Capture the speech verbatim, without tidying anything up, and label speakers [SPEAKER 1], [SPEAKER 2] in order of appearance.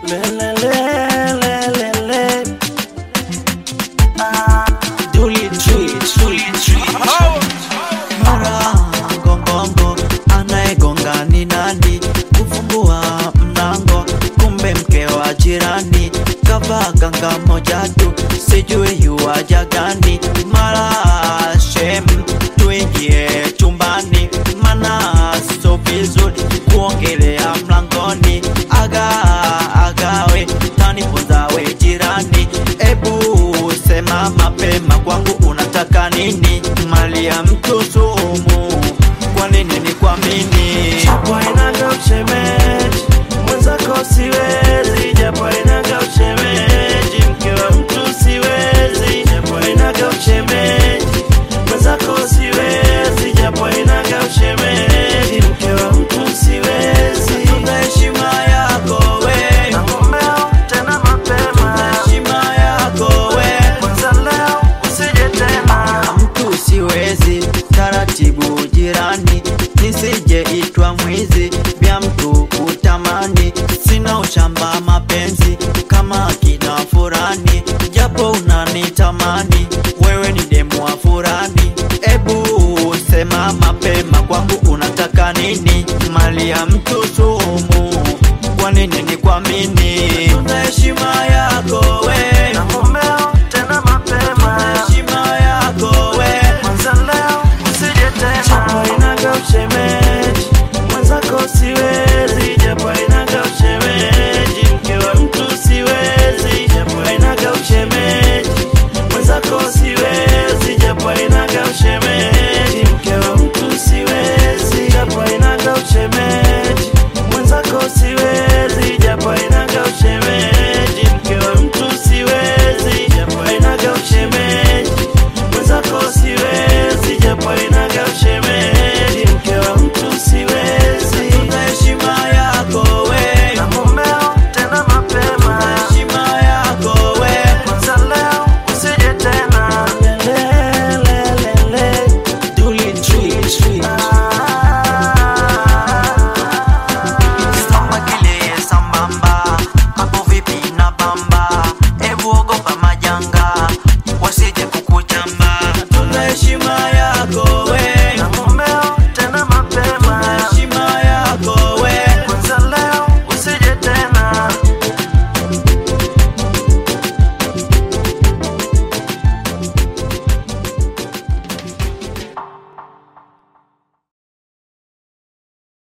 [SPEAKER 1] Le le le le le le. Ah, Duli Street, Duli Street. Mara gongongo, anayegonga ni nani? Kufumbua mlango, kumbe mke wa jirani. Kavaa kanga moja tu, sijui yuaja gani. Mara shem, tuingie chumbani, mana so vizuri kuongelea mlangoni. Aga agawe, tanifunza we jirani. Ebu sema mapema, kwangu unataka nini? Mali ya mtu sumu, kwa nini ni kwa mini? Japo inaga ushemeji, mwenzako siwezi. Japo inaga ushemeji, mke wa mtu siwezi. Japo inaga ushemeji, mwenzako siwezi. Japo inaga ushemeji, mke wa mtu siwezi. Tunza heshima yako we, nakumbea tena mapema. Tunza heshima yako we, kwanza leo usije tena. Mtu siwezi, taratibu jirani, nisije itwa mwizi. Vya mtu kutamani, sina ushamba mapenzi kama kina furani. Japo unanitamani, wewe ni demu wa furani. Ebu sema mapema, kwangu unataka nini? Mali ya mtu sumu, kwa nini ni kwa mini? Tunza heshima yako we, nakumbea tena mapema. Tunza heshima yako we, kwanza leo usije tena. Japo inaga ushemeji, mwenzako siwe